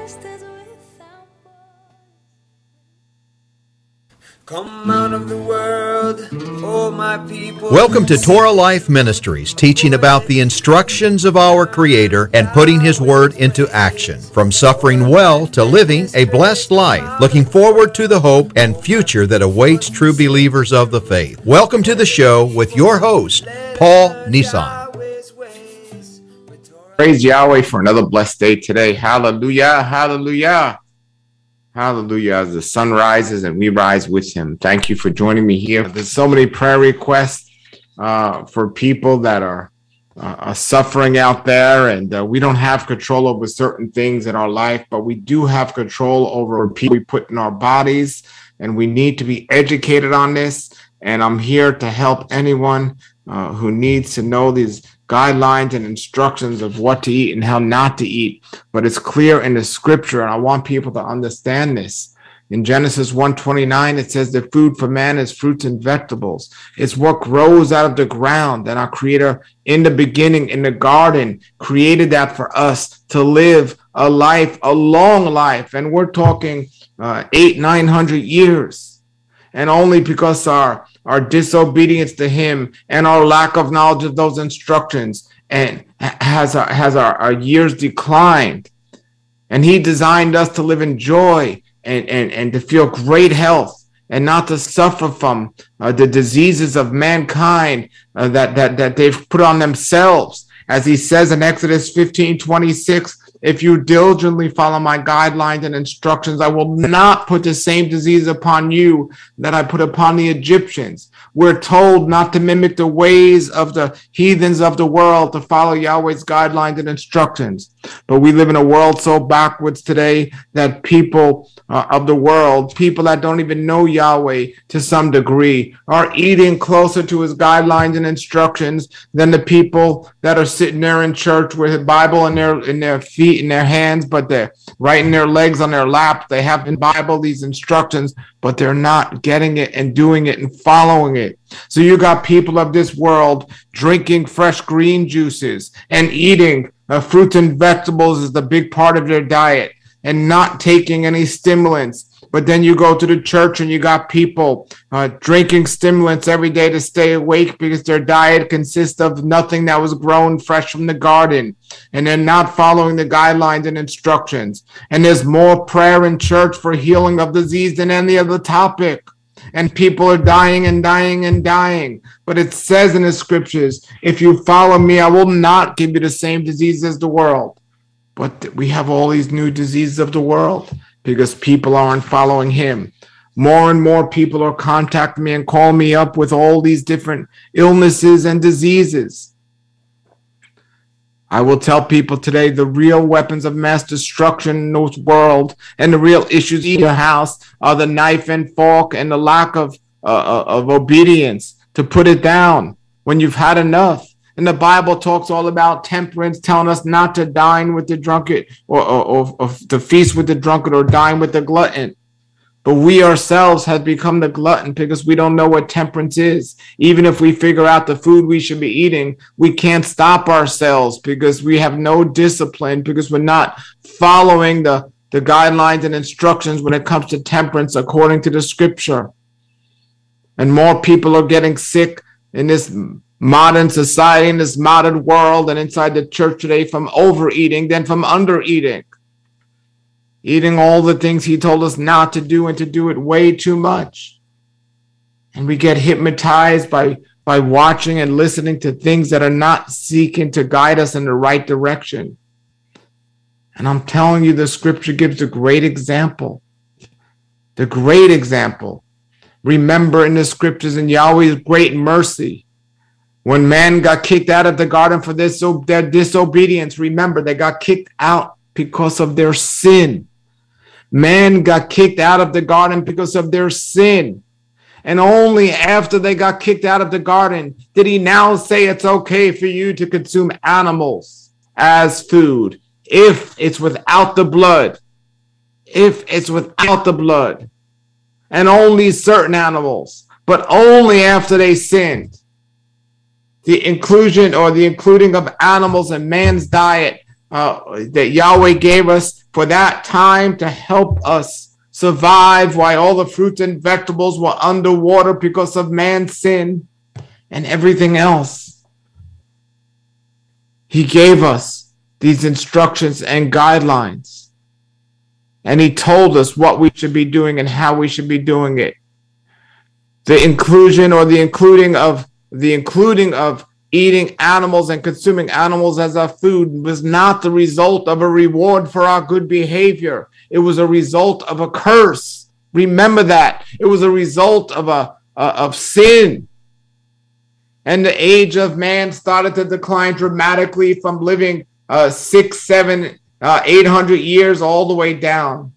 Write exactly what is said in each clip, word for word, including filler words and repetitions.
Come out of the world, oh my people. Welcome to Torah Life Ministries, teaching about the instructions of our Creator and putting His Word into action. From suffering well to living a blessed life, looking forward to the hope and future that awaits true believers of the faith. Welcome to the show with your host, Paul Nissan. Praise Yahweh for another blessed day today. Hallelujah, hallelujah. Hallelujah, as the sun rises and we rise with him. Thank you for joining me here. There's so many prayer requests uh, for people that are, uh, are suffering out there, and uh, we don't have control over certain things in our life, but we do have control over people we put in our bodies, and we need to be educated on this. And I'm here to help anyone uh, who needs to know these guidelines and instructions of what to eat and how not to eat. But it's clear in the scripture, and I want people to understand this. In Genesis one twenty-nine, it says the food for man is fruits and vegetables. It's what grows out of the ground. And our Creator in the beginning, in the garden, created that for us to live a life, a long life. And we're talking uh, eight, nine hundred years. And only because our our disobedience to him and our lack of knowledge of those instructions and has our, has our, our years declined. And he designed us to live in joy and, and, and to feel great health and not to suffer from uh, the diseases of mankind uh, that, that, that they've put on themselves. As he says in Exodus fifteen twenty-six, if you diligently follow my guidelines and instructions, I will not put the same disease upon you that I put upon the Egyptians. We're told not to mimic the ways of the heathens of the world, to follow Yahweh's guidelines and instructions. But we live in a world so backwards today that people uh, of the world, people that don't even know Yahweh to some degree, are eating closer to his guidelines and instructions than the people that are sitting there in church with a Bible in their in their feet, in their hands, but they're writing their legs on their lap. They have in Bible these instructions, but they're not getting it and doing it and following it. So you got people of this world drinking fresh green juices and eating uh, fruits and vegetables as the big part of their diet and not taking any stimulants. But then you go to the church and you got people uh, drinking stimulants every day to stay awake because their diet consists of nothing that was grown fresh from the garden. And they're not following the guidelines and instructions. And there's more prayer in church for healing of disease than any other topic. And people are dying and dying and dying. But it says in the scriptures, if you follow me, I will not give you the same disease as the world. But we have all these new diseases of the world because people aren't following him. More and more people are contacting me and calling me up with all these different illnesses and diseases. I will tell people today the real weapons of mass destruction in this world and the real issues in your house are the knife and fork and the lack of, uh, of obedience to put it down when you've had enough. And the Bible talks all about temperance, telling us not to dine with the drunkard or, or, or, or to feast with the drunkard or dine with the glutton. But we ourselves have become the glutton because we don't know what temperance is. Even if we figure out the food we should be eating, we can't stop ourselves because we have no discipline, because we're not following the, the guidelines and instructions when it comes to temperance according to the scripture. And more people are getting sick in this modern society, in this modern world, and inside the church today from overeating than from undereating. Eating all the things he told us not to do and to do it way too much. And we get hypnotized by, by watching and listening to things that are not seeking to guide us in the right direction. And I'm telling you, the scripture gives a great example. The great example. Remember in the scriptures in Yahweh's great mercy, when man got kicked out of the garden for this, so their disobedience, remember, they got kicked out because of their sin. Man got kicked out of the garden because of their sin. And only after they got kicked out of the garden did he now say it's okay for you to consume animals as food if it's without the blood. If it's without the blood. And only certain animals, but only after they sinned. The inclusion or the including of animals in man's diet uh, that Yahweh gave us for that time to help us survive while all the fruits and vegetables were underwater because of man's sin and everything else. He gave us these instructions and guidelines. And he told us what we should be doing and how we should be doing it. The inclusion or the including of the including of eating animals and consuming animals as our food was not the result of a reward for our good behavior. It was a result of a curse. Remember that. It was a result of a uh, of sin. And the age of man started to decline dramatically from living uh, six, seven, uh, eight hundred years all the way down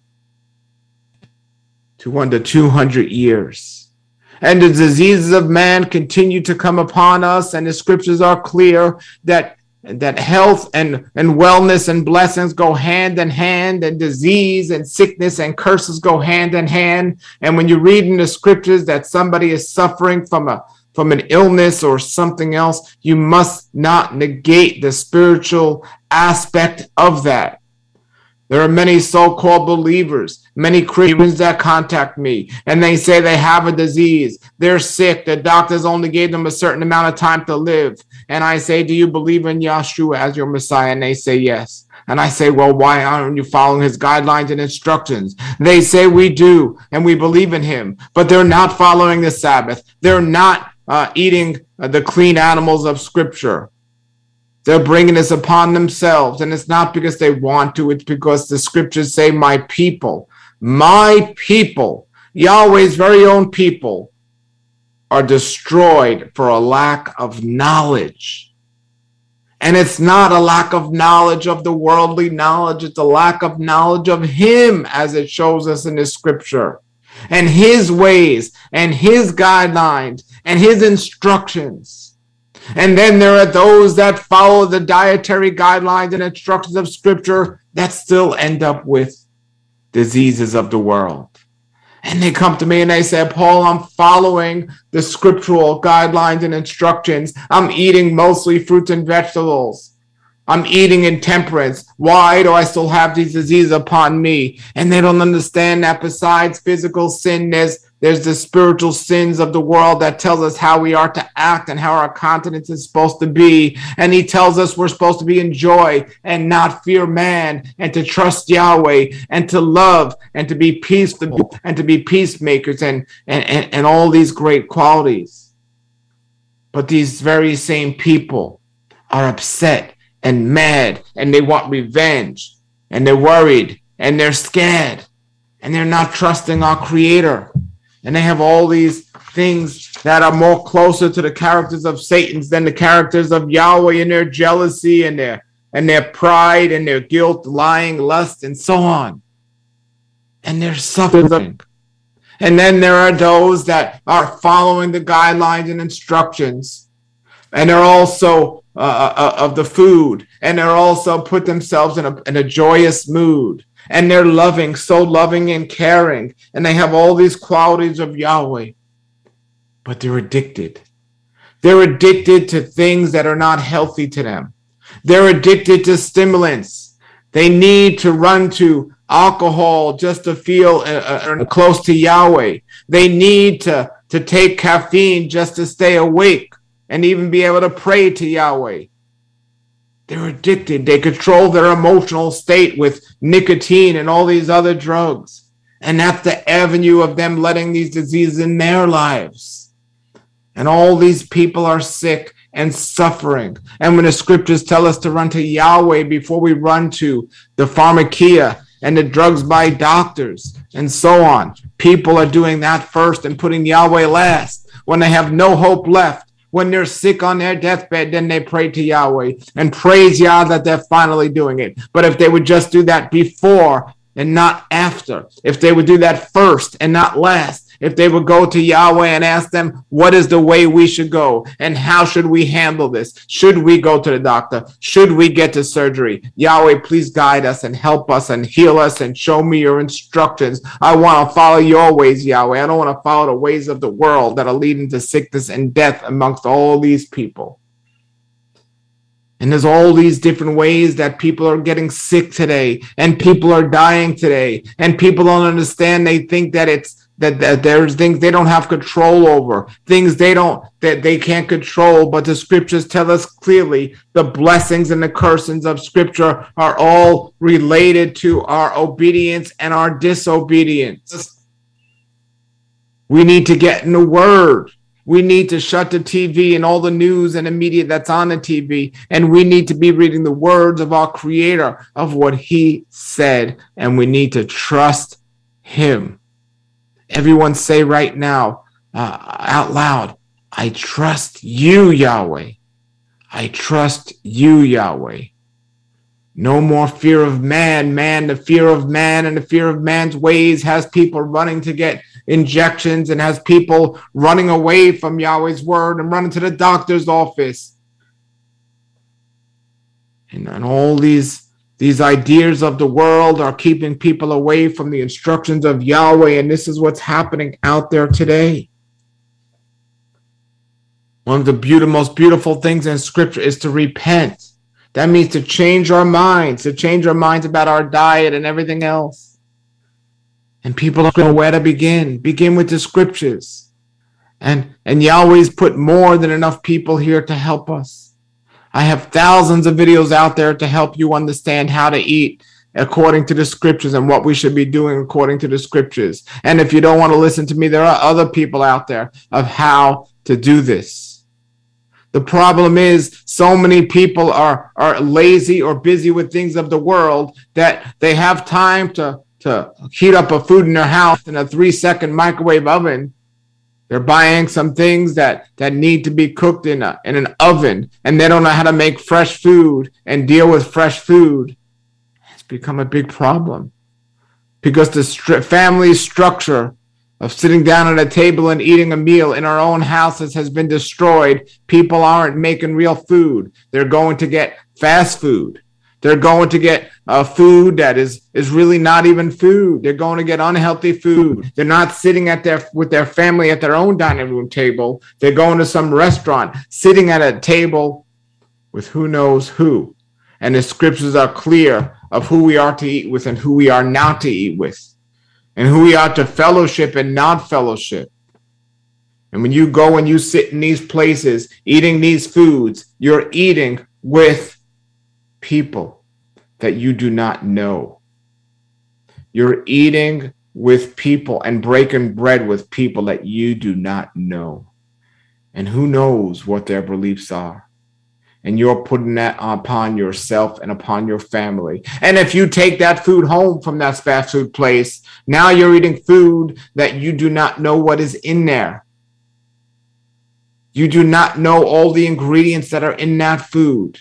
to under two hundred years. And the diseases of man continue to come upon us, and the scriptures are clear that that health and, and wellness and blessings go hand in hand, and disease and sickness and curses go hand in hand. And when you read in the scriptures that somebody is suffering from a from an illness or something else, you must not negate the spiritual aspect of that. There are many so-called believers, many Christians that contact me, and they say they have a disease. They're sick. The doctors only gave them a certain amount of time to live. And I say, do you believe in Yahshua as your Messiah? And they say, yes. And I say, well, why aren't you following his guidelines and instructions? They say we do, and we believe in him, but they're not following the Sabbath. They're not uh, eating uh, the clean animals of Scripture. They're bringing this upon themselves, and it's not because they want to. It's because the scriptures say, my people, my people, Yahweh's very own people, are destroyed for a lack of knowledge. And it's not a lack of knowledge of the worldly knowledge. It's a lack of knowledge of him, as it shows us in the scripture, and his ways and his guidelines and his instructions. And then there are those that follow the dietary guidelines and instructions of scripture that still end up with diseases of the world. And they come to me and they say, Paul, I'm following the scriptural guidelines and instructions. I'm eating mostly fruits and vegetables. I'm eating in temperance. Why do I still have these diseases upon me? And they don't understand that besides physical sin, there's There's the spiritual sins of the world that tells us how we are to act and how our continence is supposed to be. And he tells us we're supposed to be in joy and not fear man, and to trust Yahweh and to love and to be peaceful and to be peacemakers and, and, and, and all these great qualities. But these very same people are upset and mad, and they want revenge, and they're worried and they're scared, and they're not trusting our Creator. And they have all these things that are more closer to the characters of Satan's than the characters of Yahweh, in their jealousy and their and their pride and their guilt, lying, lust, and so on. And they're suffering. And then there are those that are following the guidelines and instructions, and they're also uh, uh, of the food, and they're also put themselves in a in a joyous mood. And they're loving, so loving and caring. And they have all these qualities of Yahweh. But they're addicted. They're addicted to things that are not healthy to them. They're addicted to stimulants. They need to run to alcohol just to feel uh, uh, close to Yahweh. They need to, to take caffeine just to stay awake and even be able to pray to Yahweh. They're addicted. They control their emotional state with nicotine and all these other drugs. And that's the avenue of them letting these diseases in their lives. And all these people are sick and suffering. And when the scriptures tell us to run to Yahweh before we run to the pharmakia and the drugs by doctors and so on, people are doing that first and putting Yahweh last. When they have no hope left, when they're sick on their deathbed, then they pray to Yahweh and praise Yah that they're finally doing it. But if they would just do that before and not after, if they would do that first and not last, if they would go to Yahweh and ask them, what is the way we should go? And how should we handle this? Should we go to the doctor? Should we get to surgery? Yahweh, please guide us and help us and heal us and show me your instructions. I want to follow your ways, Yahweh. I don't want to follow the ways of the world that are leading to sickness and death amongst all these people. And there's all these different ways that people are getting sick today, and people are dying today, and people don't understand. They think that it's that, that there's things they don't have control over, things they don't that they can't control. But the scriptures tell us clearly the blessings and the cursings of scripture are all related to our obedience and our disobedience. We need to get in the word. We need to shut the T V and all the news and the media that's on the T V. And we need to be reading the words of our Creator, of what He said. And we need to trust Him. Everyone say right now, uh, out loud, I trust you, Yahweh. I trust you, Yahweh. No more fear of man. Man, the fear of man and the fear of man's ways has people running to get injections and has people running away from Yahweh's word and running to the doctor's office. And, and all these, these ideas of the world are keeping people away from the instructions of Yahweh. And this is what's happening out there today. One of the beautiful, most beautiful things in scripture is to repent. That means to change our minds, to change our minds about our diet and everything else. And people don't know where to begin. Begin with the scriptures. And, and Yahweh's put more than enough people here to help us. I have thousands of videos out there to help you understand how to eat according to the scriptures and what we should be doing according to the scriptures. And if you don't want to listen to me, there are other people out there of how to do this. The problem is so many people are, are lazy or busy with things of the world that they have time to to heat up a food in their house in a three second microwave oven. They're buying some things that, that need to be cooked in, a, in an oven, and they don't know how to make fresh food and deal with fresh food. It's become a big problem because the st- family structure of sitting down at a table and eating a meal in our own houses has been destroyed. People aren't making real food. They're going to get fast food. They're going to get uh, food that is, is really not even food. They're going to get unhealthy food. They're not sitting at their with their family at their own dining room table. They're going to some restaurant, sitting at a table with who knows who. And the scriptures are clear of who we are to eat with and who we are not to eat with, and who we are to fellowship and not fellowship. And when you go and you sit in these places, eating these foods, you're eating with people that you do not know. You're eating with people and breaking bread with people that you do not know. And who knows what their beliefs are. And you're putting that upon yourself and upon your family. And if you take that food home from that fast food place, now you're eating food that you do not know what is in there. You do not know all the ingredients that are in that food.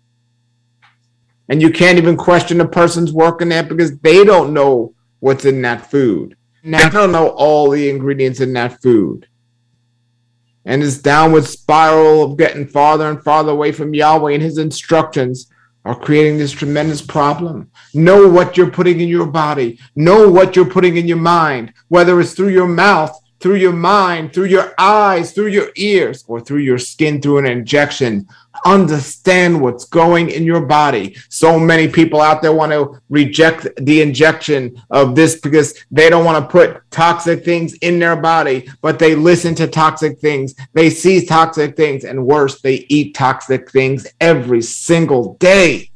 And you can't even question the person's working there because they don't know what's in that food. They don't know all the ingredients in that food. And this downward spiral of getting farther and farther away from Yahweh and His instructions are creating this tremendous problem. Know what you're putting in your body. Know what you're putting in your mind, whether it's through your mouth, through your mind, through your eyes, through your ears, or through your skin, through an injection. Understand what's going in your body. So many people out there want to reject the injection of this because they don't want to put toxic things in their body, but they listen to toxic things. They see toxic things, and worse, they eat toxic things every single day.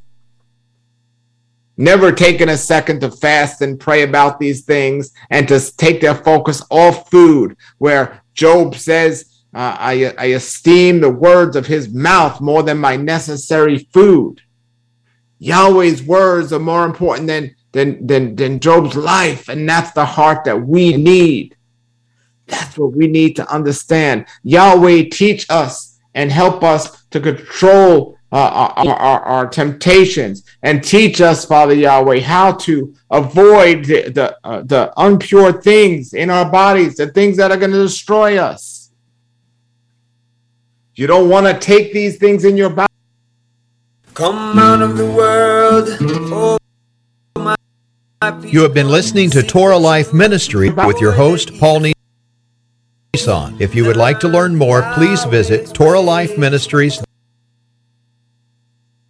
Never taking a second to fast and pray about these things and to take their focus off food, where Job says, Uh, I, I esteem the words of his mouth more than my necessary food. Yahweh's words are more important than, than, than, than Job's life. And that's the heart that we need. That's what we need to understand. Yahweh, teach us and help us to control uh, our, our, our temptations, and teach us, Father Yahweh, how to avoid the, the, uh, the impure things in our bodies, the things that are going to destroy us. You don't want to take these things in your body. Come out of the world, oh my people. You have been listening to Torah Life Ministry with your host, Paul Nissan. If you would like to learn more, please visit Torah Life Ministries.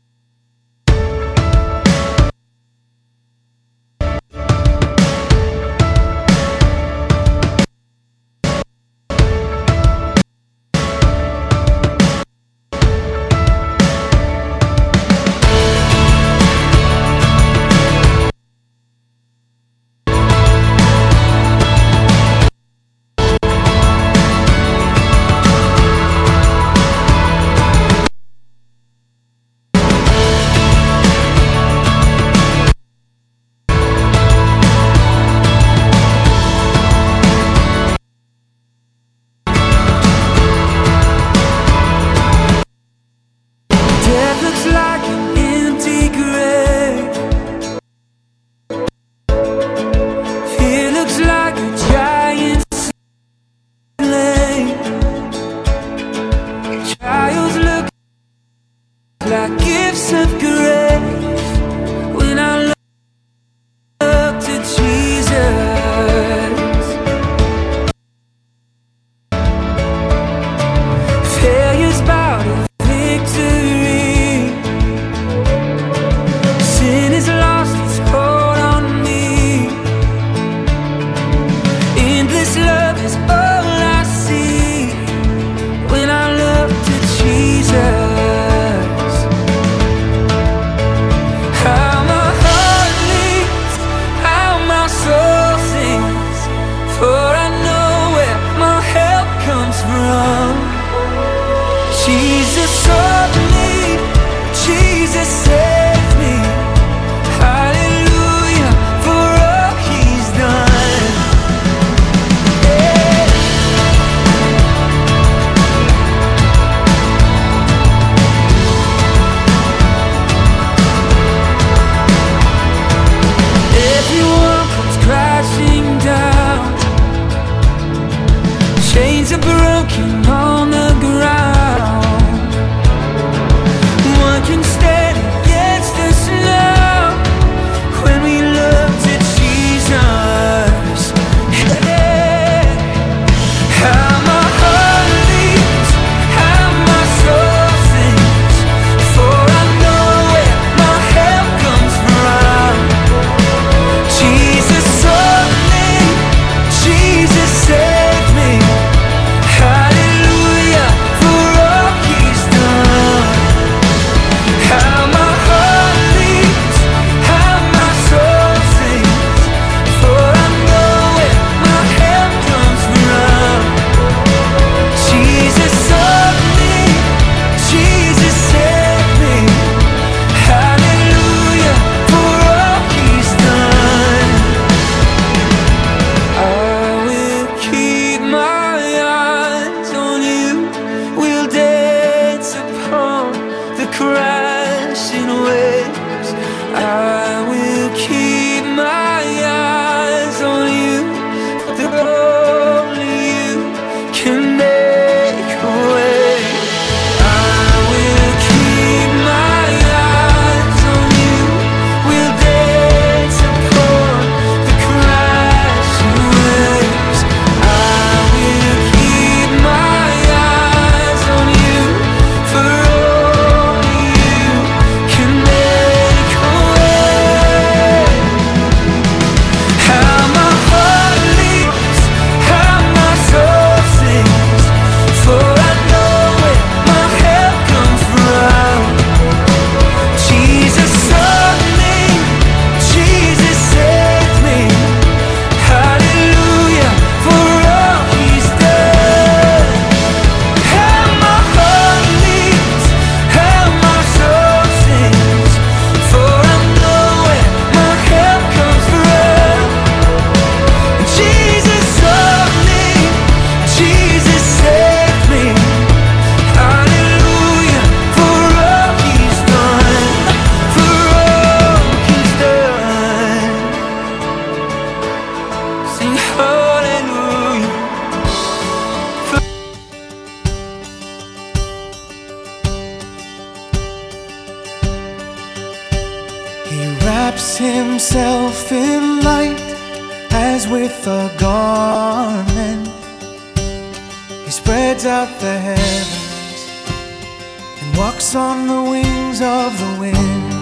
himself in light as with a garment. He spreads out the heavens and walks on the wings of the wind.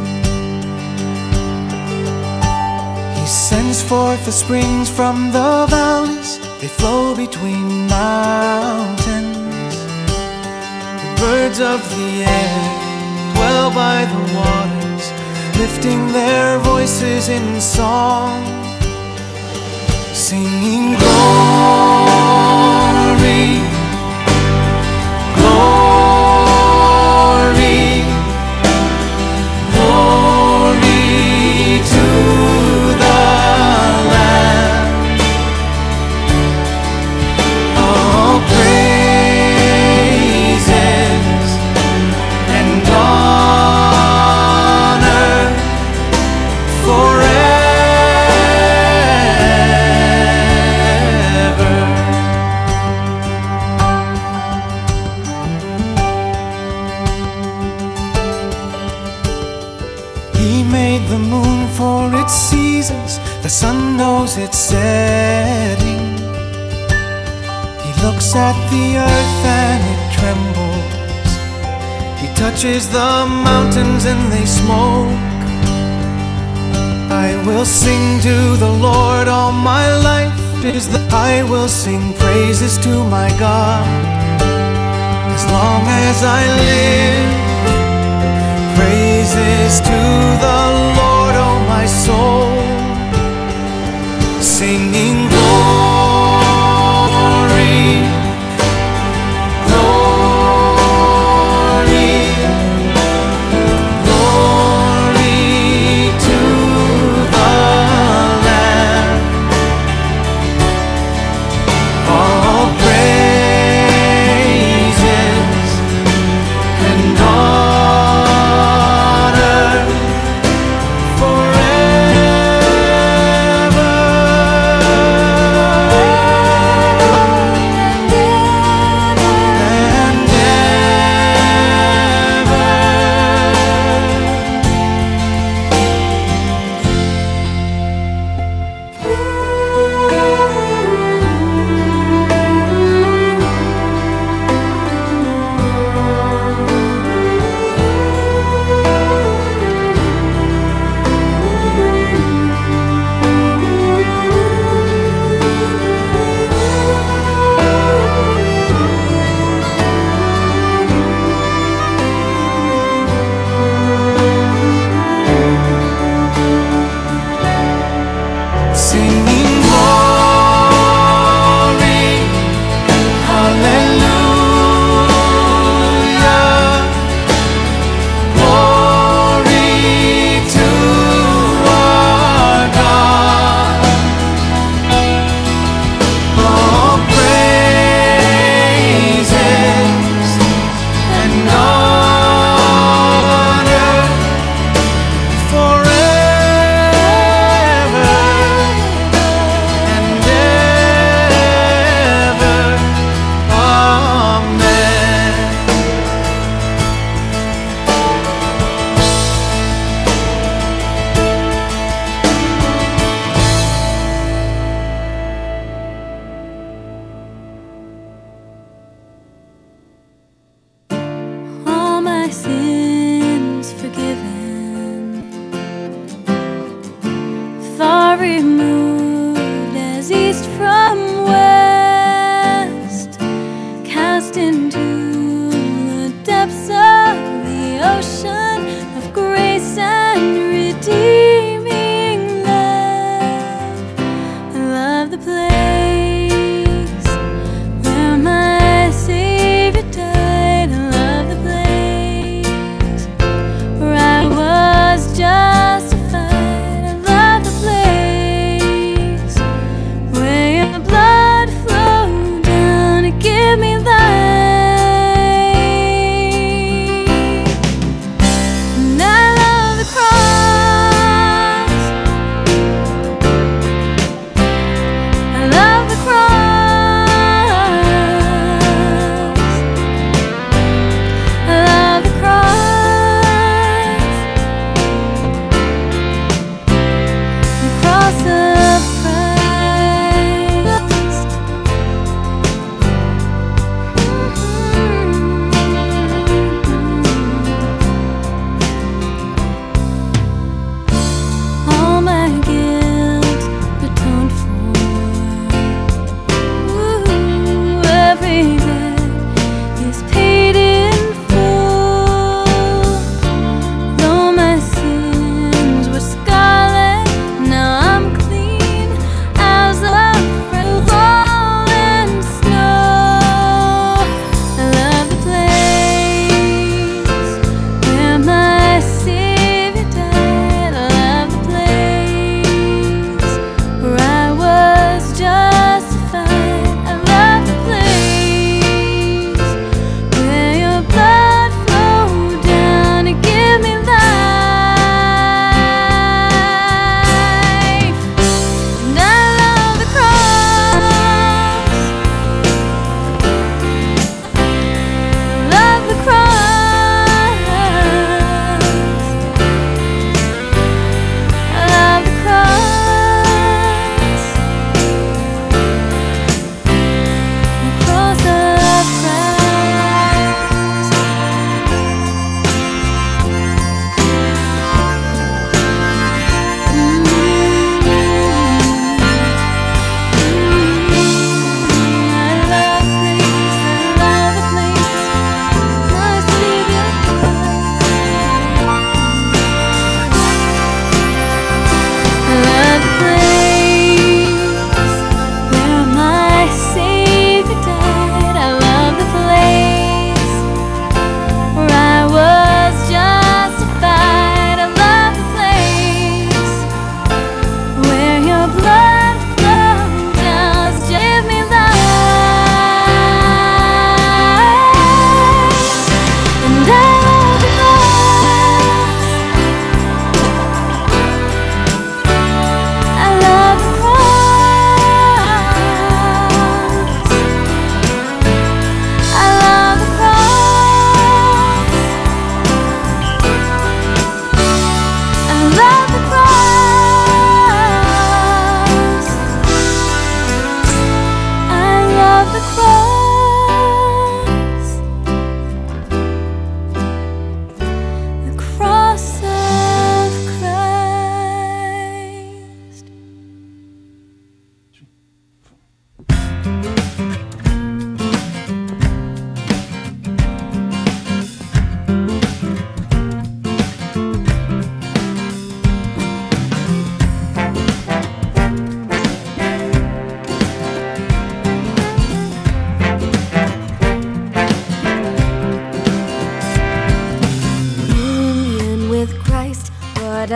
He sends forth the springs from the valleys, they flow between mountains. The birds of the air dwell by the waters, lifting their voices in song, singing glory, glory, glory to the Lamb. All praises and honor forever. He made the moon for its seasons, the sun knows its setting. He looks at the earth and it trembles. He touches the mountains and they smoke. I will sing to the Lord all my life. Is the I will sing praises to my God as long as I live. Praises to the Lord, oh my soul, singing glory, glory, glory to the Lamb. All praises and honor forever and singing glory, hallelujah, glory to our God. All praises and honor forever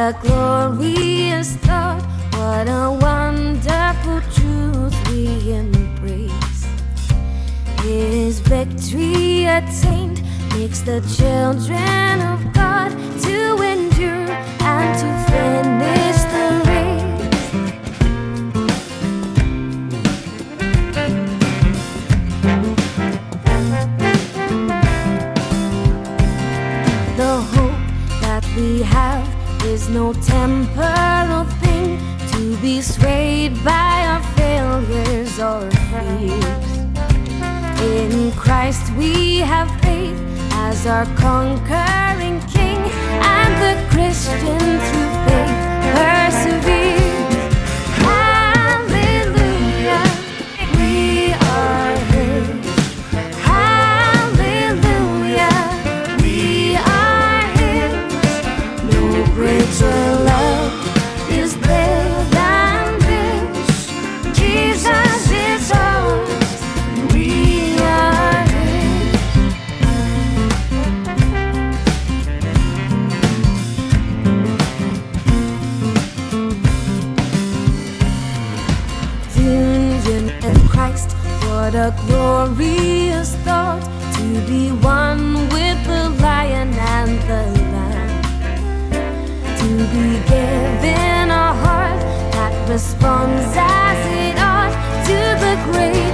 a glorious thought, what a wonderful truth we embrace. His victory attained makes the children of God to endure and to finish the race. The hope that we have is no temporal thing to be swayed by our failures or fears. In Christ we have faith as our conquering King, and the Christian through faith perseveres. Hallelujah, we are His. Hallelujah, we are His. No greater love is there than this. Jesus is ours, we are His. Union in Christ, what a glorious thought, to be one with the Lion and the Lamb, to be given a heart that responds as it ought to the great